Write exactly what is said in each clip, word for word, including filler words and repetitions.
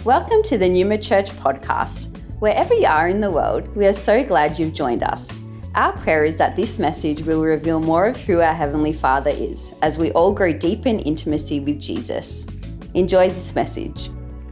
Welcome to the Numa Church podcast. Wherever you are in the world, we are so glad you've joined us. Our prayer is that this message will reveal more of who our Heavenly Father is as we all grow deeper in intimacy with Jesus. Enjoy this message.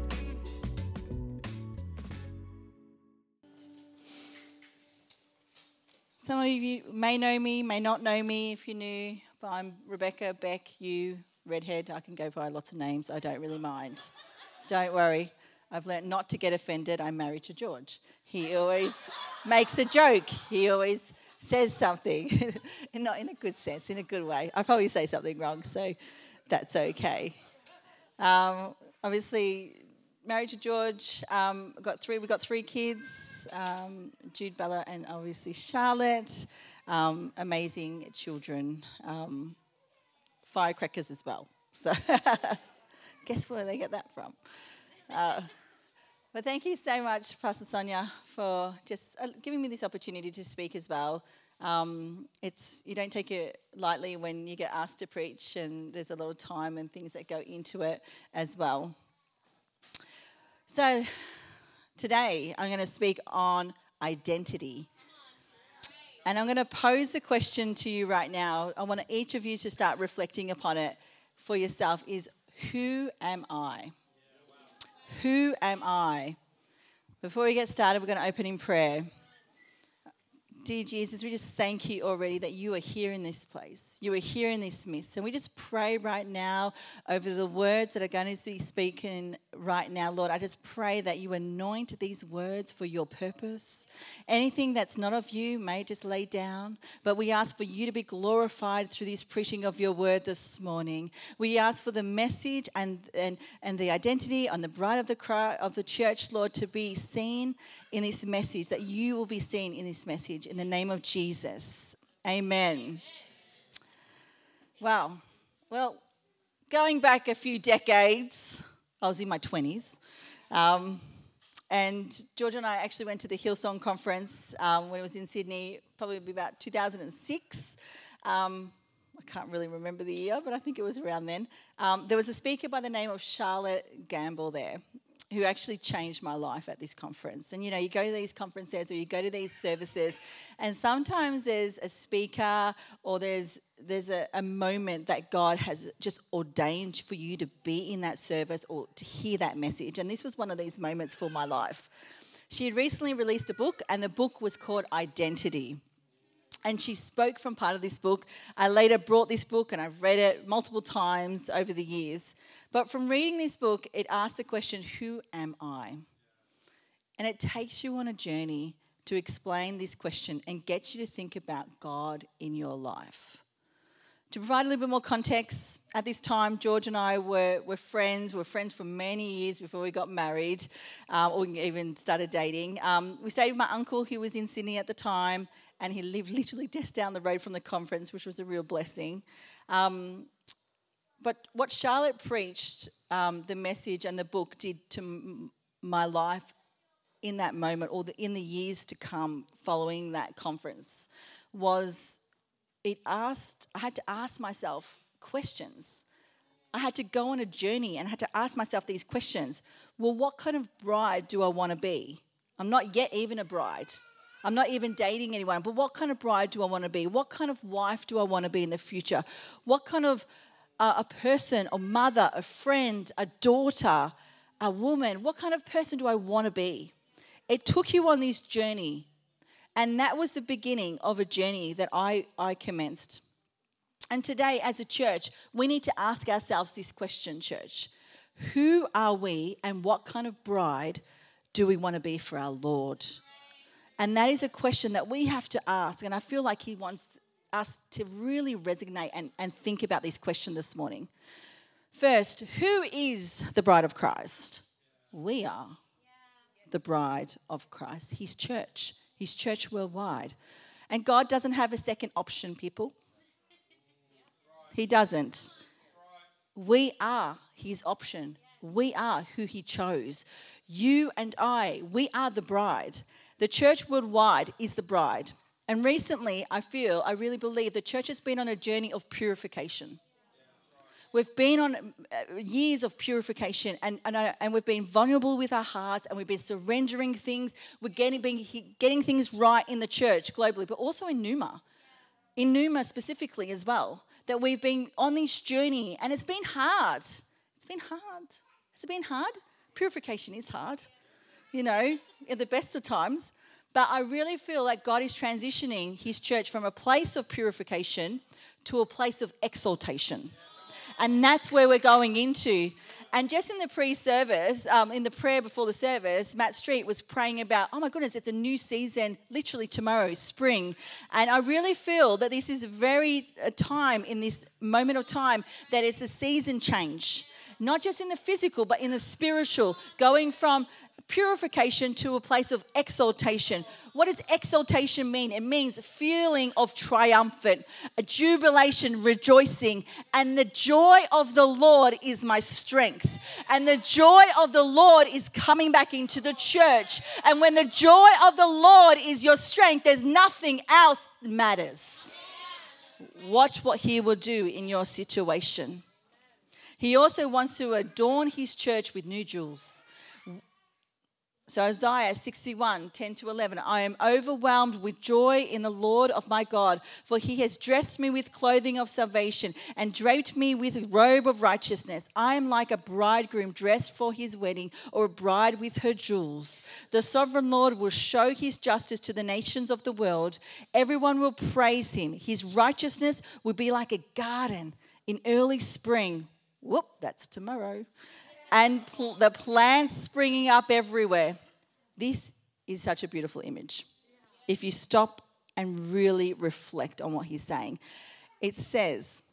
Some of you may know me, may not know me if you're new, but I'm Rebecca, Beck, you, redhead. I can go by lots of names. I don't really mind. Don't worry. I've learnt not to get offended. I'm married to George. He always makes a joke. He always says something, not in a good sense, in a good way. I probably say something wrong, so that's okay. Um, obviously, married to George. Um, got three. We got three kids: um, Jude, Bella, and obviously Charlotte. Um, amazing children. Um, firecrackers as well. So, guess where they get that from? Uh, but thank you so much, Pastor Sonia, for just uh, giving me this opportunity to speak as well. Um, it's you don't take it lightly when you get asked to preach, and there's a lot of time and things that go into it as well. So today I'm going to speak on identity. And I'm going to pose the question to you right now. I want each of you to start reflecting upon it for yourself is, who am I? Who am I? Before we get started, we're going to open in prayer. Dear Jesus, we just thank you already that you are here in this place. You are here in this midst. And we just pray right now over the words that are going to be spoken right now, Lord. I just pray that you anoint these words for your purpose. Anything that's not of you may just lay down. But we ask for you to be glorified through this preaching of your word this morning. We ask for the message and, and, and the identity on the bride of the, cry, of the church, Lord, to be seen in this message, that you will be seen in this message in the name of Jesus. Amen. Amen. Wow. Well, going back a few decades, I was in my twenties, um, and George and I actually went to the Hillsong Conference um, when it was in Sydney, probably about two thousand six. Um, I can't really remember the year, but I think it was around then. Um, there was a speaker by the name of Charlotte Gamble there, who actually changed my life at this conference. And, you know, you go to these conferences or you go to these services, and sometimes there's a speaker or there's there's a, a moment that God has just ordained for you to be in that service or to hear that message. And this was one of these moments for my life. She had recently released a book, and the book was called Identity. And she spoke from part of this book. I later brought this book, and I've read it multiple times over the years. But from reading this book, it asks the question, who am I? And it takes you on a journey to explain this question and gets you to think about God in your life. To provide a little bit more context, at this time, George and I were, were friends. We were friends for many years before we got married um, or even started dating. Um, we stayed with my uncle, who was in Sydney at the time, and he lived literally just down the road from the conference, which was a real blessing. Um, But what Charlotte preached, um, the message and the book did to m- my life in that moment or the, in the years to come following that conference was it asked, I had to ask myself questions. I had to go on a journey and I had to ask myself these questions. Well, what kind of bride do I want to be? I'm not yet even a bride. I'm not even dating anyone, but what kind of bride do I want to be? What kind of wife do I want to be in the future? What kind of Uh, a person, a mother, a friend, a daughter, a woman, what kind of person do I want to be? It took you on this journey, and that was the beginning of a journey that I, I commenced. And today, as a church, we need to ask ourselves this question, church. Who are we, and what kind of bride do we want to be for our Lord? And that is a question that we have to ask, and I feel like he wants us to really resonate and, and think about this question this morning. First, who is the bride of Christ? We are the bride of Christ, his church, his church worldwide. And God doesn't have a second option, people. He doesn't. We are his option. We are who he chose. You and I, we are the bride. The church worldwide is the bride. And recently, I feel, I really believe the church has been on a journey of purification. We've been on years of purification, and, and, and we've been vulnerable with our hearts, and we've been surrendering things. We're getting, being, getting things right in the church globally, but also in Numa. In Numa specifically as well, that we've been on this journey, and it's been hard. It's been hard. Has it been hard? Purification is hard, you know, in the best of times. But I really feel like God is transitioning his church from a place of purification to a place of exaltation. And that's where we're going into. And just in the pre-service, um, in the prayer before the service, Matt Street was praying about, oh my goodness, it's a new season, literally tomorrow, spring. And I really feel that this is a very a time, in this moment of time, that it's a season change. Not just in the physical, but in the spiritual, going from purification to a place of exaltation. What does exaltation mean? It means a feeling of triumphant, a jubilation, rejoicing. And the joy of the Lord is my strength. And the joy of the Lord is coming back into the church. And when the joy of the Lord is your strength, there's nothing else that matters. Watch what he will do in your situation. He also wants to adorn his church with new jewels. So Isaiah sixty-one, ten to eleven, I am overwhelmed with joy in the Lord of my God, for he has dressed me with clothing of salvation and draped me with a robe of righteousness. I am like a bridegroom dressed for his wedding, or a bride with her jewels. The sovereign Lord will show his justice to the nations of the world. Everyone will praise him. His righteousness will be like a garden in early spring. Whoop, that's tomorrow. And pl- the plants springing up everywhere. This is such a beautiful image. If you stop and really reflect on what he's saying. It says,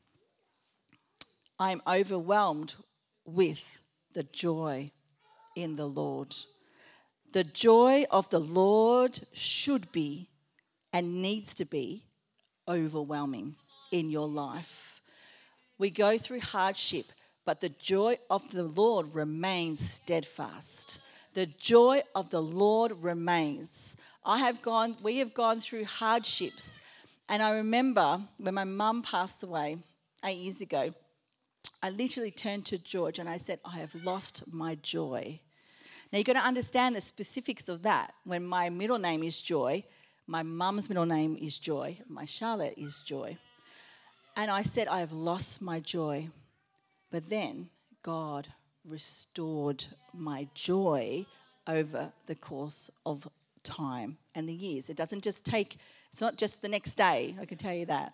I am overwhelmed with the joy in the Lord. The joy of the Lord should be and needs to be overwhelming in your life. We go through hardship, but the joy of the Lord remains steadfast. The joy of the Lord remains. I have gone, we have gone through hardships. And I remember when my mum passed away eight years ago, I literally turned to George and I said, I have lost my joy. Now you've got to understand the specifics of that. When my middle name is Joy, my mum's middle name is Joy, my Charlotte is Joy. And I said, I have lost my joy. But then God restored my joy over the course of time and the years. It doesn't just take, it's not just the next day, I can tell you that.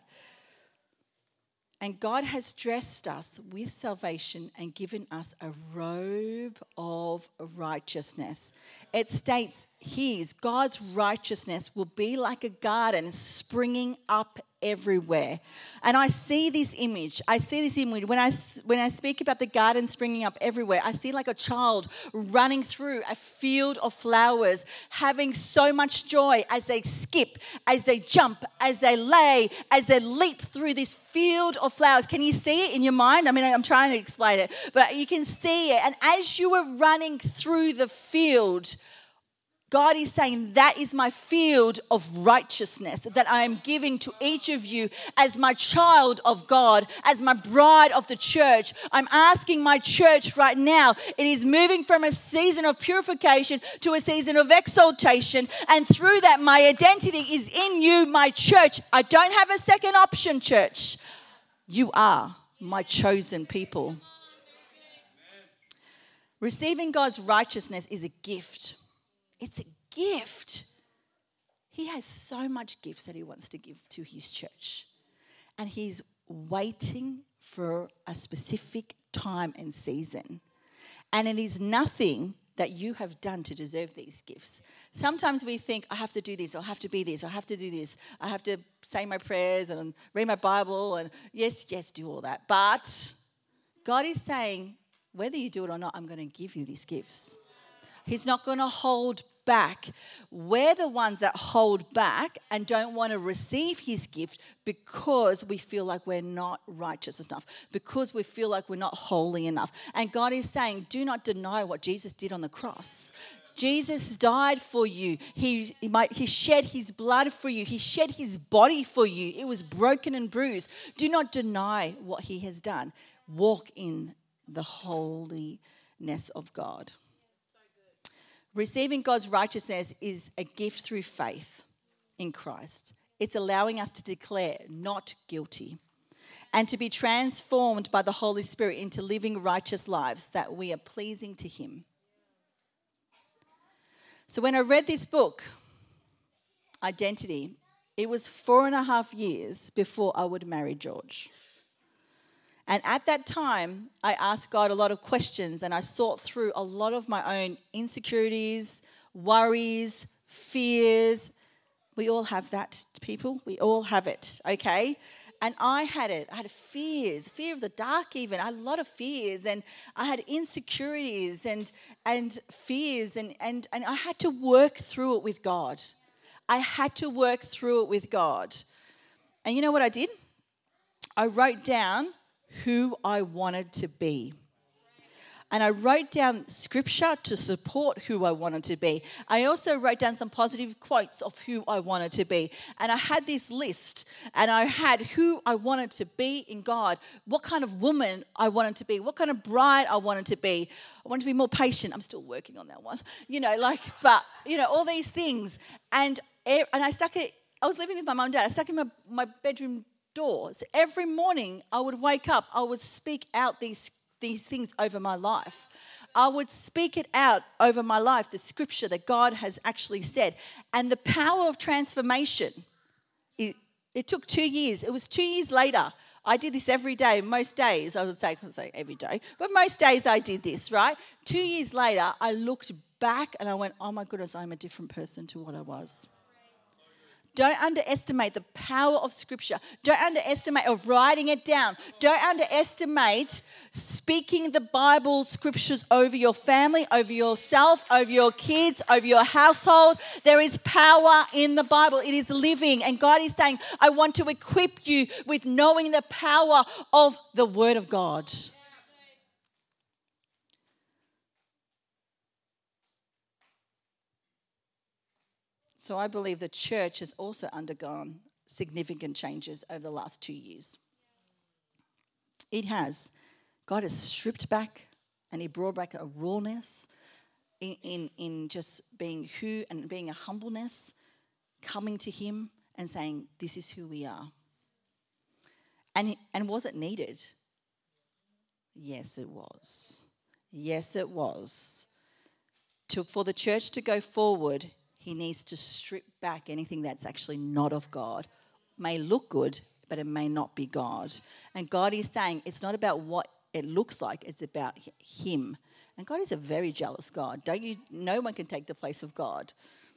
And God has dressed us with salvation and given us a robe of righteousness. It states his, God's righteousness will be like a garden springing up everywhere. And I see this image. I see this image. When I, when I speak about the garden springing up everywhere, I see like a child running through a field of flowers, having so much joy as they skip, as they jump, as they lay, as they leap through this field of flowers. Can you see it in your mind? I mean, I'm trying to explain it, but you can see it. And as you are running through the field, God is saying, that is my field of righteousness that I am giving to each of you as my child of God, as my bride of the church. I'm asking my church right now, it is moving from a season of purification to a season of exaltation. And through that, my identity is in you, my church. I don't have a second option, church. You are my chosen people. Receiving God's righteousness is a gift. It's a gift. He has so much gifts that he wants to give to his church. And he's waiting for a specific time and season. And it is nothing that you have done to deserve these gifts. Sometimes we think, I have to do this, I have to be this, I have to do this, I have to say my prayers and read my Bible and yes, yes, do all that. But God is saying, whether you do it or not, I'm going to give you these gifts. He's not going to hold back. We're the ones that hold back and don't want to receive his gift because we feel like we're not righteous enough, because we feel like we're not holy enough. And God is saying, do not deny what Jesus did on the cross. Jesus died for you. He, he, might, he shed his blood for you. He shed his body for you. It was broken and bruised. Do not deny what he has done. walk in the holiness of God. Receiving God's righteousness is a gift through faith in Christ. It's allowing us to declare not guilty and to be transformed by the Holy Spirit into living righteous lives that we are pleasing to Him. So when I read this book, Identity, it was four and a half years before I would marry George. And at that time, I asked God a lot of questions and I sought through a lot of my own insecurities, worries, fears. We all have that, people. We all have it, okay? And I had it. I had fears, fear of the dark even. I had a lot of fears and I had insecurities and and fears and, and, and I had to work through it with God. I had to work through it with God. And you know what I did? I wrote down who I wanted to be. And I wrote down scripture to support who I wanted to be. I also wrote down some positive quotes of who I wanted to be. And I had this list, and I had who I wanted to be in God, what kind of woman I wanted to be, what kind of bride I wanted to be. I wanted to be more patient. I'm still working on that one. You know, like, but, you know, all these things. And, and I stuck it, I was living with my mum and dad. I stuck in my, my bedroom doors. Every morning I would wake up, I would speak out these, these things over my life. I would speak it out over my life, the scripture that God has actually said. And the power of transformation, it, it took two years. It was two years later. I did this every day, most days. I would say, I couldn't say every day, but most days I did this, right? Two years later, I looked back and I went, oh my goodness, I'm a different person to what I was. Don't underestimate the power of Scripture. Don't underestimate of writing it down. Don't underestimate speaking the Bible scriptures over your family, over yourself, over your kids, over your household. There is power in the Bible. It is living. And God is saying, I want to equip you with knowing the power of the Word of God. So I believe the church has also undergone significant changes over the last two years. It has. God has stripped back and He brought back a rawness in, in, in just being who and being a humbleness, coming to Him and saying, this is who we are. And, and was it needed? Yes, it was. Yes, it was. To, for the church to go forward, He needs to strip back anything that's actually not of God. It may look good, but it may not be God. And God is saying it's not about what it looks like, it's about Him. And God is a very jealous God. Don't you? No one can take the place of God.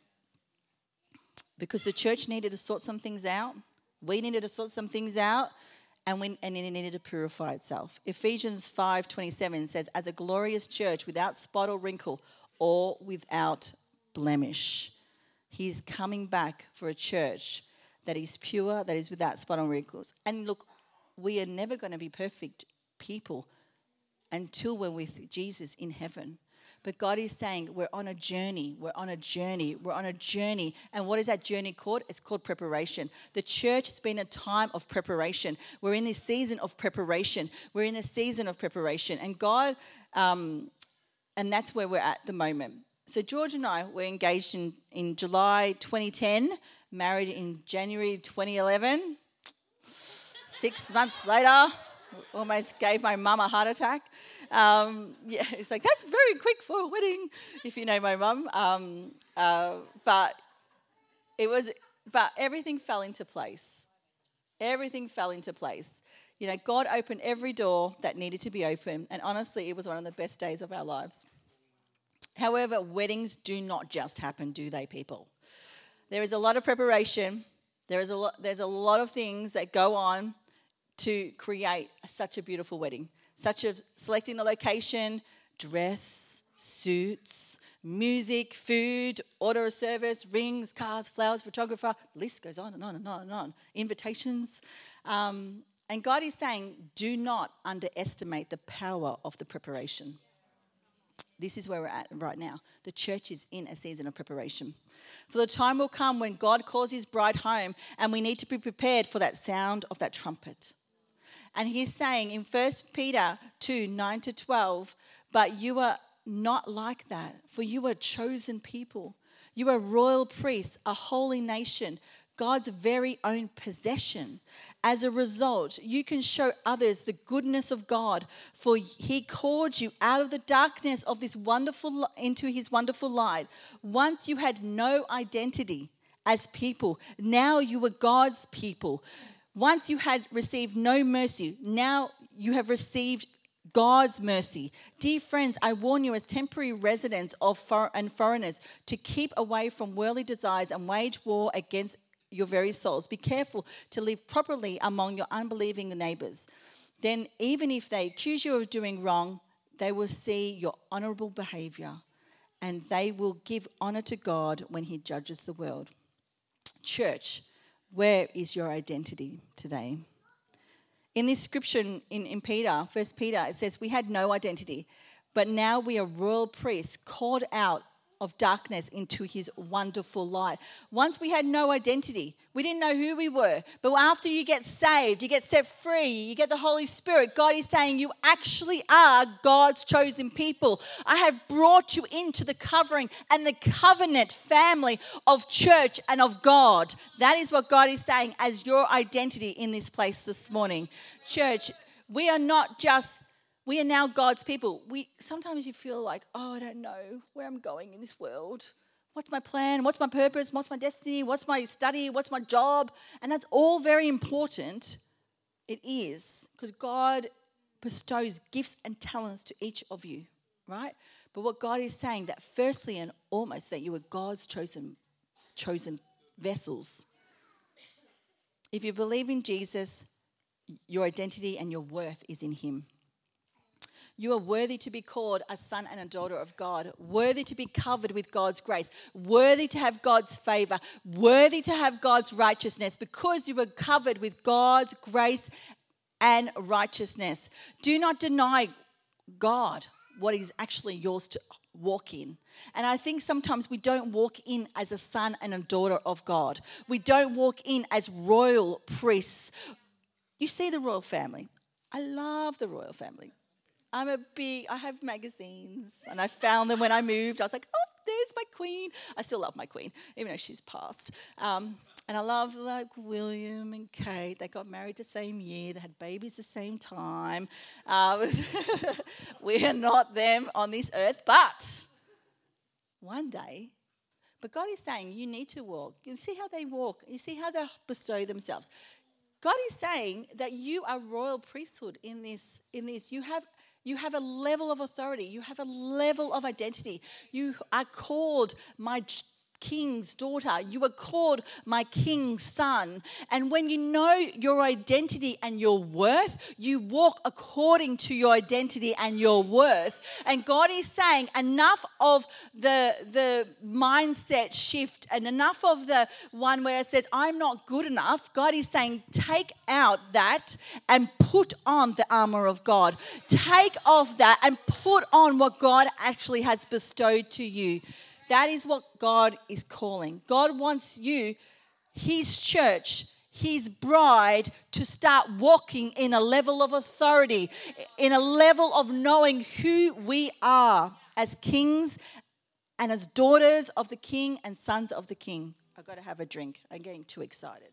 Because the church needed to sort some things out. We needed to sort some things out. And, we, and it needed to purify itself. Ephesians five twenty-seven says, as a glorious church without spot or wrinkle or without blemish. He's coming back for a church that is pure, that is without spot or wrinkles. And look, we are never going to be perfect people until we're with Jesus in heaven. But God is saying we're on a journey, we're on a journey, we're on a journey. And what is that journey called? It's called preparation. The church has been a time of preparation. We're in this season of preparation. We're in a season of preparation. And God, um, and that's where we're at the moment. So George and I were engaged in, in July twenty ten, married in January twenty eleven. Six months later, almost gave my mum a heart attack. Um, yeah, it's like, that's very quick for a wedding, if you know my mum. Um, uh, but it was, but everything fell into place. Everything fell into place. You know, God opened every door that needed to be opened, and honestly, it was one of the best days of our lives. However, weddings do not just happen, do they, people? There is a lot of preparation. There is a lot, there's a lot of things that go on to create such a beautiful wedding, such as selecting the location, dress, suits, music, food, order of service, rings, cars, flowers, photographer. The list goes on and on and on and on. Invitations. Um, and God is saying, do not underestimate the power of the preparation. This is where we're at right now. The church is in a season of preparation. For the time will come when God calls His bride home, and we need to be prepared for that sound of that trumpet. And he's saying in First Peter two, nine to twelve, but you are not like that, for you are chosen people. You are royal priests, a holy nation, God's very own possession. As a result, you can show others the goodness of God, for he called you out of the darkness of this wonderful into his wonderful light. Once you had no identity as people, now you were God's people. Once you had received no mercy, now you have received God's mercy. Dear friends, I warn you as temporary residents of for- and foreigners to keep away from worldly desires and wage war against your very souls. Be careful to live properly among your unbelieving neighbors. Then even if they accuse you of doing wrong, they will see your honorable behavior and they will give honor to God when he judges the world. Church, where is your identity today? In this scripture in, in Peter, First Peter, it says, we had no identity, but now we are royal priests called out of darkness into his wonderful light. Once we had no identity. We didn't know who we were. But after you get saved, you get set free, you get the Holy Spirit, God is saying you actually are God's chosen people. I have brought you into the covering and the covenant family of church and of God. That is what God is saying as your identity in this place this morning. Church, we are not just We are now God's people. We sometimes you feel like, oh, I don't know where I'm going in this world. What's my plan? What's my purpose? What's my destiny? What's my study? What's my job? And that's all very important. It is, because God bestows gifts and talents to each of you, right? But what God is saying, that firstly and almost that you are God's chosen, chosen vessels. If you believe in Jesus, your identity and your worth is in him. You are worthy to be called a son and a daughter of God, worthy to be covered with God's grace, worthy to have God's favor, worthy to have God's righteousness, because you are covered with God's grace and righteousness. Do not deny God what is actually yours to walk in. And I think sometimes we don't walk in as a son and a daughter of God. We don't walk in as royal priests. You see the royal family. I love the royal family. I'm a big, I have magazines, and I found them when I moved. I was like, oh, there's my queen. I still love my queen, even though she's passed. Um, and I love, like, William and Kate. They got married the same year. They had babies the same time. Um, we are not them on this earth, but one day, but God is saying you need to walk. You see how they walk. You see how they bestow themselves. God is saying that you are royal priesthood in this. In this, you have you have a level of authority. You have a level of identity. You are called my king's daughter. You are called my king's son. And when you know your identity and your worth, you walk according to your identity and your worth. And God is saying enough of the, the mindset shift and enough of the one where it says, I'm not good enough. God is saying, take out that and put on the armor of God. Take off that and put on what God actually has bestowed to you. That is what God is calling. God wants you, his church, his bride, to start walking in a level of authority, in a level of knowing who we are as kings and as daughters of the king and sons of the king. I've got to have a drink. I'm getting too excited.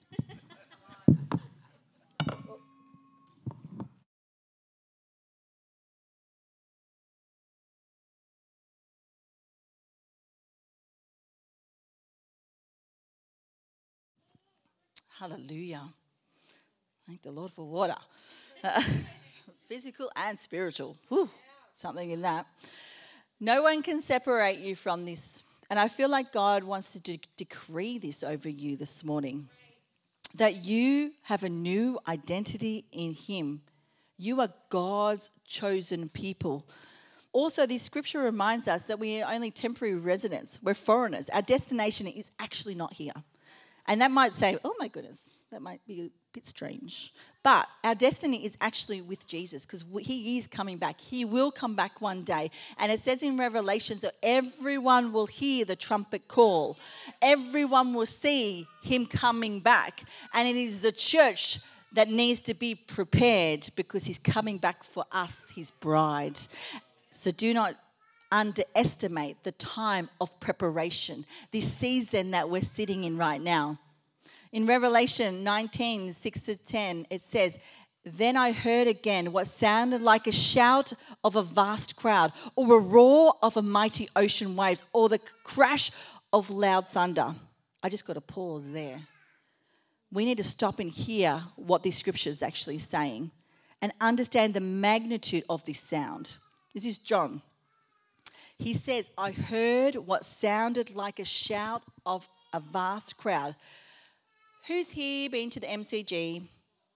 Hallelujah. Thank the Lord for water. Uh, physical and spiritual. Whew, something in that. No one can separate you from this. And I feel like God wants to de- decree this over you this morning. That you have a new identity in him. You are God's chosen people. Also, this scripture reminds us that we are only temporary residents. We're foreigners. Our destination is actually not here. And that might say, oh my goodness, that might be a bit strange. But our destiny is actually with Jesus, because he is coming back. He will come back one day. And it says in Revelations that everyone will hear the trumpet call. Everyone will see him coming back. And it is the church that needs to be prepared because he's coming back for us, his bride. So do not underestimate the time of preparation, this season that we're sitting in right now. In Revelation nineteen, six to ten, it says, "Then I heard again what sounded like a shout of a vast crowd, or a roar of a mighty ocean waves, or the crash of loud thunder." I just got to pause there. We need to stop and hear what this scripture is actually saying and understand the magnitude of this sound. This is John. He says, "I heard what sounded like a shout of a vast crowd." Who's here been to the M C G?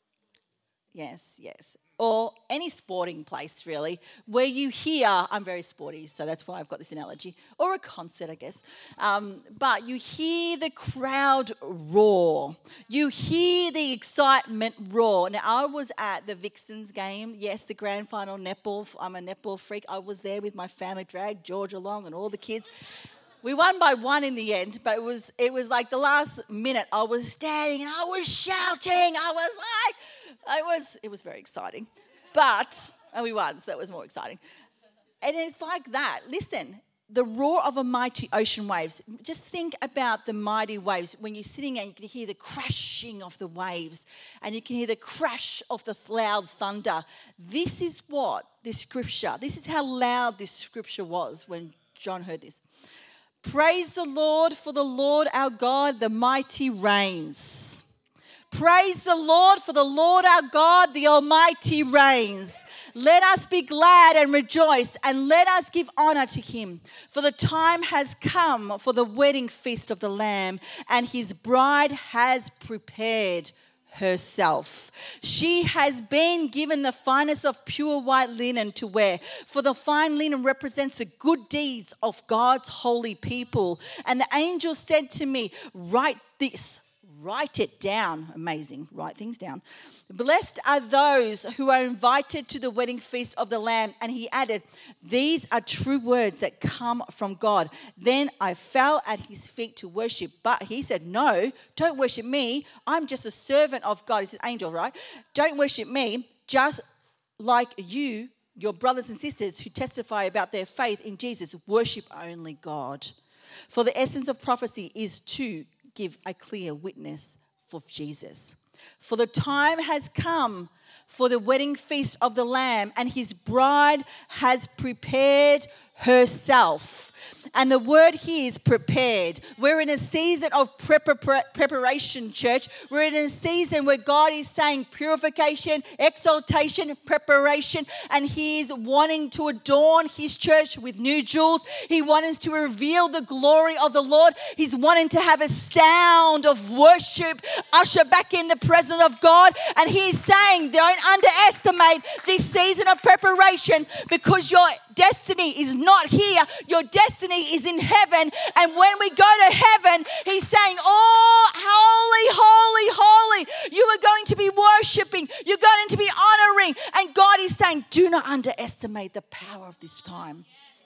Yes, yes. Or any sporting place, really, where you hear, I'm very sporty, so that's why I've got this analogy, or a concert, I guess. Um, but you hear the crowd roar. You hear the excitement roar. Now, I was at the Vixens game. Yes, the grand final netball. I'm a netball freak. I was there with my family, dragged George along and all the kids. We won by one in the end, but it was it was like the last minute I was standing and I was shouting. I was like, I was, it was very exciting. But, and we won, so that was more exciting. And it's like that. Listen, the roar of a mighty ocean waves. Just think about the mighty waves. When you're sitting there, you can hear the crashing of the waves and you can hear the crash of the loud thunder. This is what this scripture, this is how loud this scripture was when John heard this. "Praise the Lord, for the Lord our God, the mighty reigns." Praise the Lord, for the Lord our God, the Almighty reigns. "Let us be glad and rejoice, and let us give honor to him. For the time has come for the wedding feast of the Lamb, and his bride has prepared herself. She has been given the finest of pure white linen to wear. For the fine linen represents the good deeds of God's holy people. And the angel said to me, write this. Write it down." Amazing. Write things down. "Blessed are those who are invited to the wedding feast of the Lamb." And he added, "These are true words that come from God." Then I fell at his feet to worship. But he said, "No, don't worship me. I'm just a servant of God." He's an angel, right? "Don't worship me. Just like you, your brothers and sisters who testify about their faith in Jesus, worship only God. For the essence of prophecy is to give a clear witness for Jesus. For the time has come for the wedding feast of the Lamb, and his bride has prepared herself." And the word here is prepared. We're in a season of prepar- preparation, church. We're in a season where God is saying purification, exaltation, preparation, and he is wanting to adorn his church with new jewels. He wants to reveal the glory of the Lord. He's wanting to have a sound of worship usher back in the presence of God. And he's saying, don't underestimate this season of preparation, because your destiny is not here. Your destiny is in heaven. And when we go to heaven, he's saying, oh, holy, holy, holy. You are going to be worshiping. You're going to be honoring. And God is saying, do not underestimate the power of this time.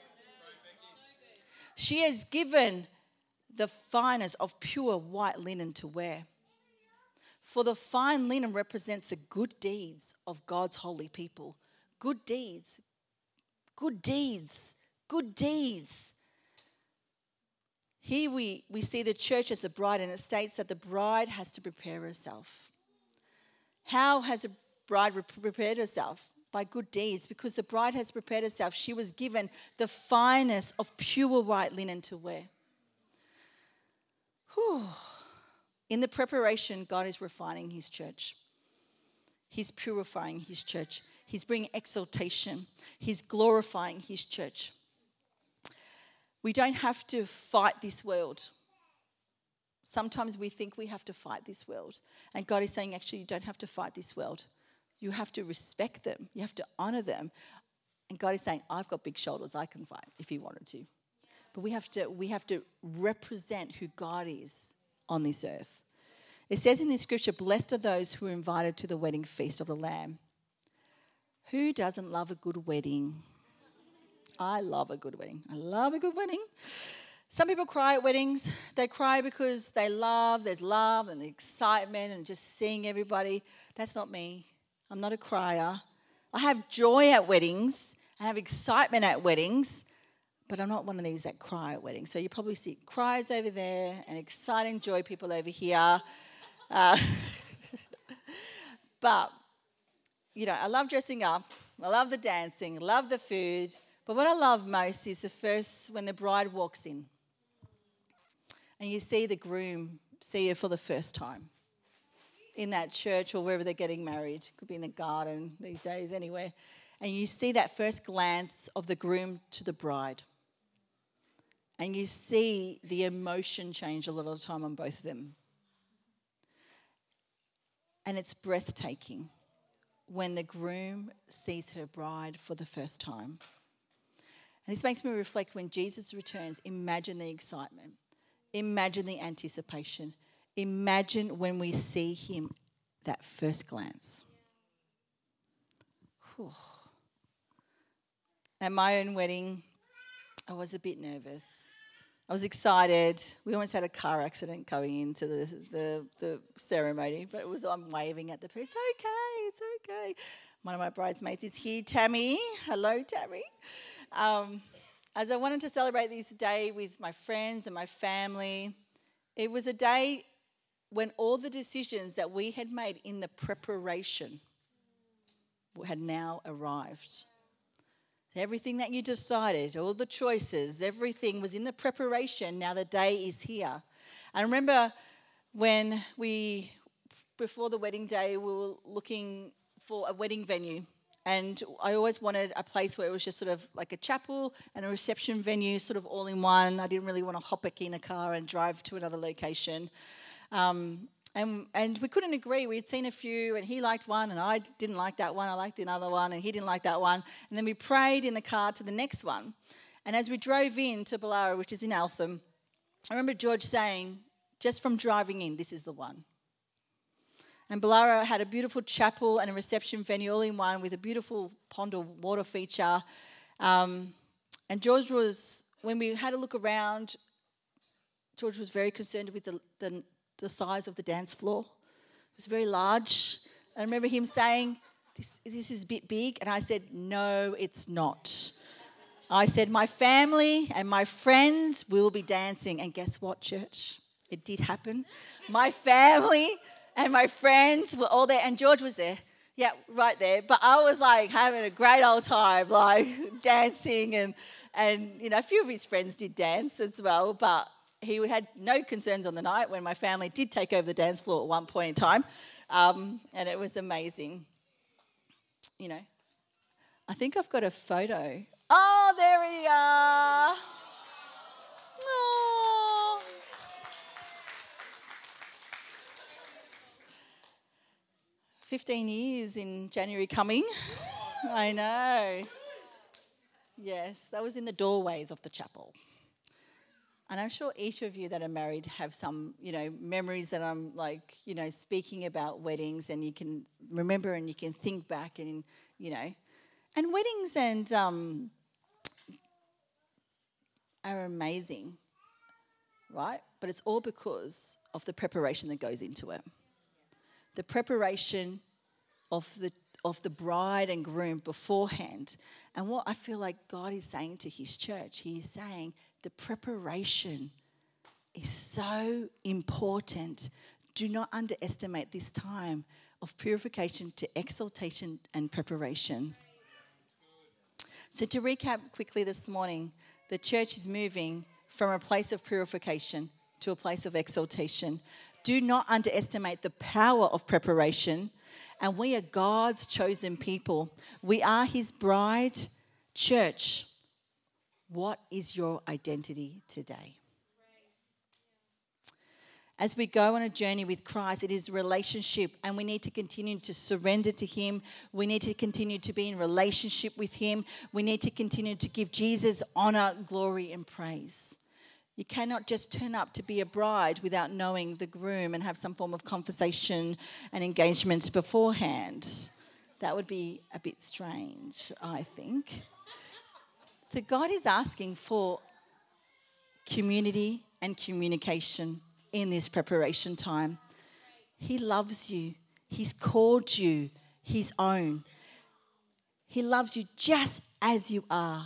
She has given the finest of pure white linen to wear. For the fine linen represents the good deeds of God's holy people. Good deeds. Good deeds. Good deeds. Here we, we see the church as the bride, and it states that the bride has to prepare herself. How has the bride prepared herself? By good deeds, because the bride has prepared herself. She was given the finest of pure white linen to wear. Whew. In the preparation, God is refining his church. He's purifying his church. He's bringing exaltation. He's glorifying his church. We don't have to fight this world. Sometimes we think we have to fight this world. And God is saying, actually, you don't have to fight this world. You have to respect them. You have to honor them. And God is saying, I've got big shoulders. I can fight if he wanted to. But we have to, we have to represent who God is on this earth. It says in this scripture, blessed are those who are invited to the wedding feast of the Lamb. Who doesn't love a good wedding? I love a good wedding. I love a good wedding. Some people cry at weddings. They cry because they love, there's love and the excitement and just seeing everybody. That's not me. I'm not a crier. I have joy at weddings. I have excitement at weddings, but I'm not one of these that cry at weddings. So you probably see cries over there and exciting joy people over here. Uh, but, you know, I love dressing up. I love the dancing. I love the food. But what I love most is the first, when the bride walks in and you see the groom see her for the first time in that church or wherever they're getting married. Could be in the garden these days, anywhere. And you see that first glance of the groom to the bride. And you see the emotion change a lot of the time on both of them. And it's breathtaking when the groom sees her bride for the first time. And this makes me reflect when Jesus returns, imagine the excitement. Imagine the anticipation. Imagine when we see him that first glance. Whew. At my own wedding, I was a bit nervous. I was excited. We almost had a car accident going into the the, the ceremony, but it was I'm waving at the people. It's okay, it's okay. One of my bridesmaids is here, Tammy. Hello, Tammy. Um, as I wanted to celebrate this day with my friends and my family, it was a day when all the decisions that we had made in the preparation had now arrived. Everything that you decided, all the choices, everything was in the preparation. Now the day is here. I remember when we, before the wedding day, we were looking for a wedding venue. And I always wanted a place where it was just sort of like a chapel and a reception venue, sort of all in one. I didn't really want to hop back in a car and drive to another location. Um, and and we couldn't agree. We had seen a few, and he liked one, and I didn't like that one. I liked another one, and he didn't like that one. And then we prayed in the car to the next one. And as we drove in to Ballara, which is in Eltham, I remember George saying, just from driving in, this is the one. And Ballara had a beautiful chapel and a reception venue all in one with a beautiful pond or water feature. Um, and George was, when we had a look around, George was very concerned with the, the, the size of the dance floor. It was very large. I remember him saying, this, this is a bit big. And I said, no, it's not. I said, my family and my friends will be dancing. And guess what, church? It did happen. My family and my friends were all there, and George was there. Yeah, right there. But I was like having a great old time, like dancing, and and you know a few of his friends did dance as well. But he had no concerns on the night when my family did take over the dance floor at one point in time, um, and it was amazing. You know, I think I've got a photo. Oh, there we are. Oh. fifteen years in January coming. I know. Yes, that was in the doorways of the chapel. And I'm sure each of you that are married have some, you know, memories that I'm like, you know, speaking about weddings, and you can remember and you can think back and, you know. And weddings and um, are amazing, right? But it's all because of the preparation that goes into it. The preparation of the of the bride and groom beforehand. And what I feel like God is saying to his church, he is saying the preparation is so important. Do not underestimate this time of purification to exaltation and preparation. So to recap quickly this morning, the church is moving from a place of purification to a place of exaltation. Do not underestimate the power of preparation. And we are God's chosen people. We are his bride. Church, what is your identity today? As we go on a journey with Christ, it is relationship, and we need to continue to surrender to him. We need to continue to be in relationship with him. We need to continue to give Jesus honor, glory, and praise. You cannot just turn up to be a bride without knowing the groom and have some form of conversation and engagement beforehand. That would be a bit strange, I think. So God is asking for community and communication in this preparation time. He loves you. He's called you his own. He loves you just as you are.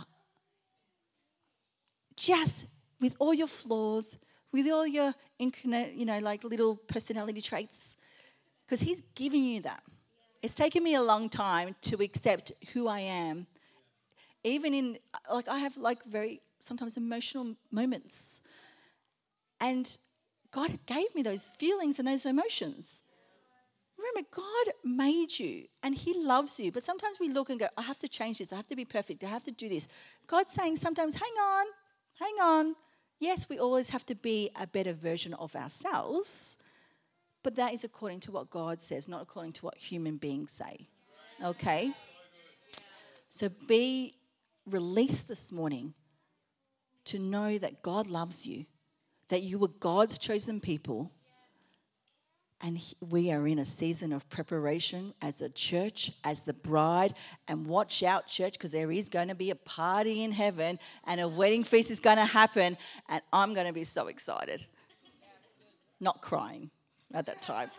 Just with all your flaws, with all your, you know, like little personality traits. Because he's giving you that. It's taken me a long time to accept who I am. Even in, like, I have like very, sometimes emotional moments. And God gave me those feelings and those emotions. Remember, God made you and he loves you. But sometimes we look and go, I have to change this. I have to be perfect. I have to do this. God's saying sometimes, hang on, hang on. Yes, we always have to be a better version of ourselves. But that is according to what God says, not according to what human beings say. Okay? So be released this morning to know that God loves you, that you were God's chosen people, and we are in a season of preparation as a church, as the bride. And watch out, church, because there is going to be a party in heaven and a wedding feast is going to happen. And I'm going to be so excited. Not crying at that time.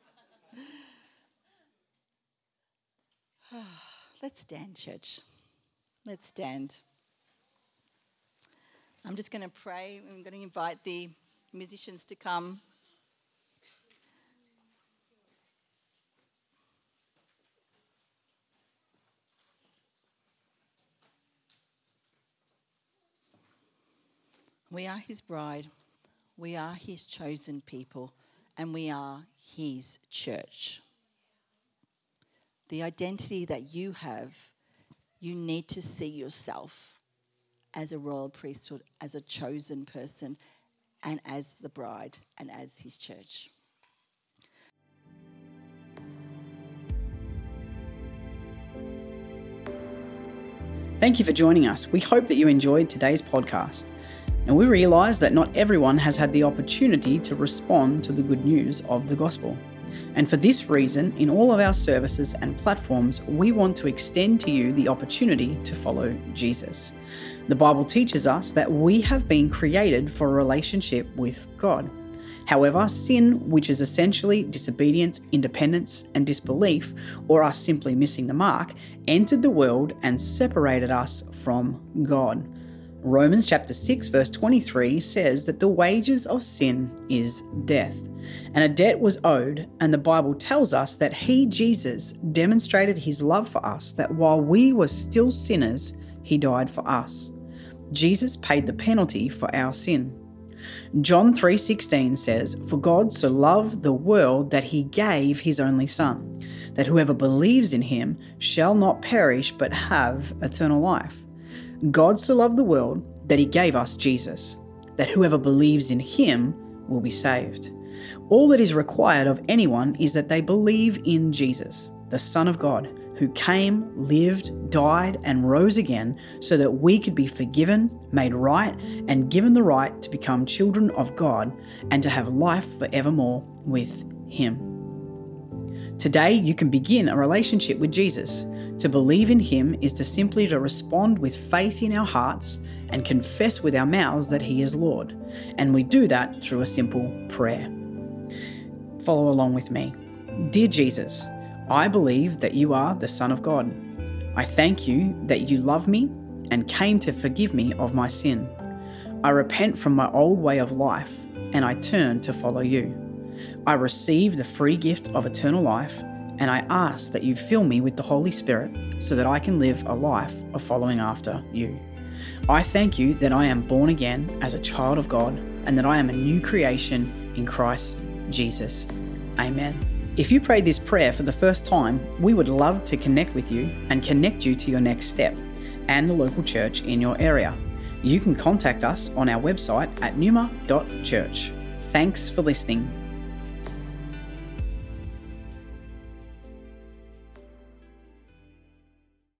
Let's stand, church. Let's stand. I'm just going to pray. I'm going to invite the musicians to come. We are his bride, we are his chosen people, and we are his church. The identity that you have, you need to see yourself as a royal priesthood, as a chosen person, and as the bride, and as his church. Thank you for joining us. We hope that you enjoyed today's podcast. And we realise that not everyone has had the opportunity to respond to the good news of the gospel. And for this reason, in all of our services and platforms, we want to extend to you the opportunity to follow Jesus. The Bible teaches us that we have been created for a relationship with God. However, sin, which is essentially disobedience, independence, and disbelief, or us simply missing the mark, entered the world and separated us from God. Romans chapter six verse twenty-three says that the wages of sin is death, and a debt was owed, and the Bible tells us that he, Jesus, demonstrated his love for us, that while we were still sinners, he died for us. Jesus paid the penalty for our sin. John three sixteen says, "For God so loved the world that he gave his only Son, that whoever believes in him shall not perish but have eternal life." God so loved the world that he gave us Jesus, that whoever believes in him will be saved. All that is required of anyone is that they believe in Jesus, the Son of God, who came, lived, died, and rose again so that we could be forgiven, made right, and given the right to become children of God and to have life forevermore with him. Today, you can begin a relationship with Jesus. To believe in him is to simply to respond with faith in our hearts and confess with our mouths that he is Lord. And we do that through a simple prayer. Follow along with me. Dear Jesus, I believe that you are the Son of God. I thank you that you love me and came to forgive me of my sin. I repent from my old way of life and I turn to follow you. I receive the free gift of eternal life, and I ask that you fill me with the Holy Spirit so that I can live a life of following after you. I thank you that I am born again as a child of God and that I am a new creation in Christ Jesus. Amen. If you prayed this prayer for the first time, we would love to connect with you and connect you to your next step and the local church in your area. You can contact us on our website at numa dot church. Thanks for listening.